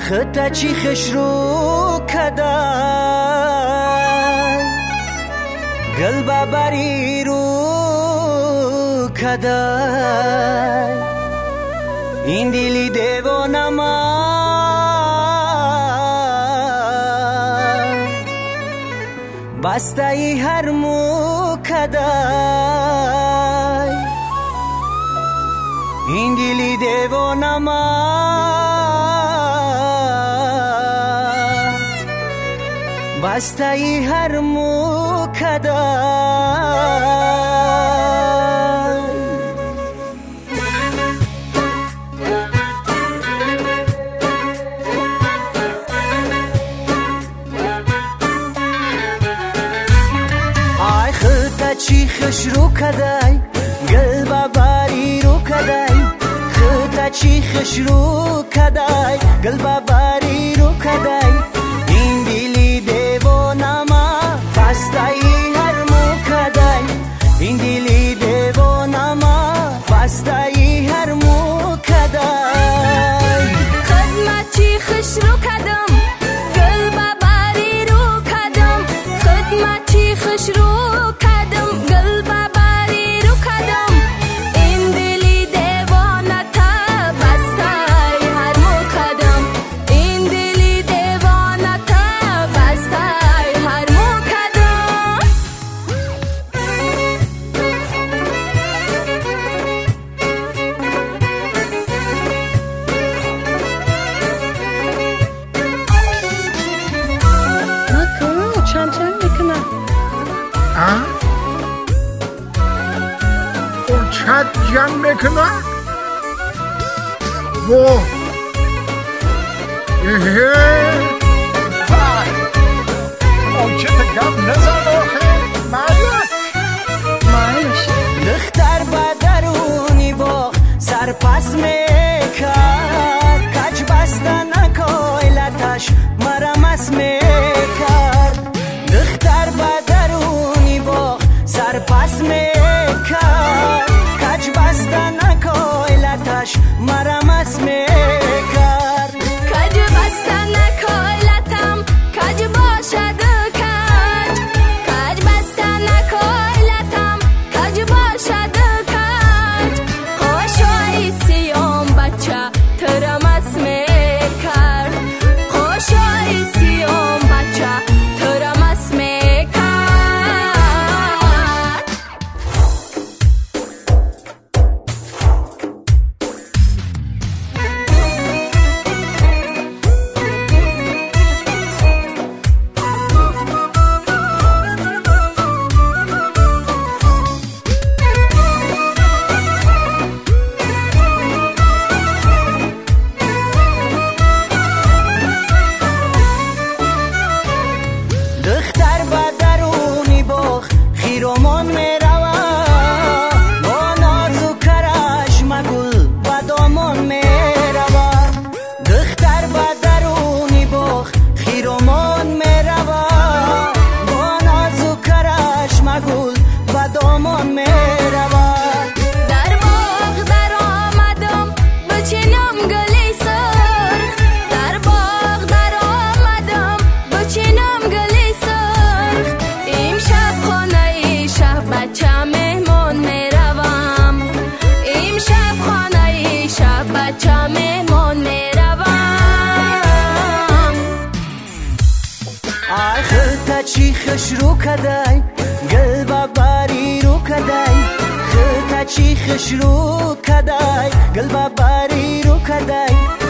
خطا چی خش رو کدای قلبا بری رو کدای این دلی دیوانما بستای هر مو کدای این دلی دیوانما بستای هر مو کدای آی خطا چی خش رو کدای قلبا باری رو کدای خطا چی خش رو کدای قلبا باری رو کدای این دلی دیوانما بستای هر مو کدای این دلی دیوانما بستای هر مو کدای خدمت چی خش رو کدم قلبا باری رو کدم خدمت چی خش رو کدم قلبا باری رو کدم این دلی دیوانه تا بستای هر مو کدم این دلی دیوانه تا بستای هر مو کدم نکنه چند میکنه او چند جمع میکنه واه او چه تگم نزن آخه مالش دختر با درونی باغ سرپس میکرد کج بستن کویلتش مرمس میکرد دختر با درونی باغ سرپس میکرد کج بستن کویلتش مرمس میکرد کج بستن کویلتم کج باشد کج کج بستن کویلتم کج باشد کج خوشای سیام بچه ترمس میکرد خوشای سیام بچه ترمس میکرد دختر با درونی باغ خیرومان میرود با ناز و کرشم گل و دامان میرود دختر با درونی باغ خیرومان میرود با ناز و کرشم گل و دامان میرود در باغ در آمدم بچینم گلی سرخ در باغ در آمدم بچینم گلی سرخ امشب خانه ای شب بچه مهمان میروم امشب خانه ای شب بچه مهمان میروم آی خطا چی خش رو کدای قلبا باری رو کدای خطا چی خش رو کدای قلبا باری رو کدای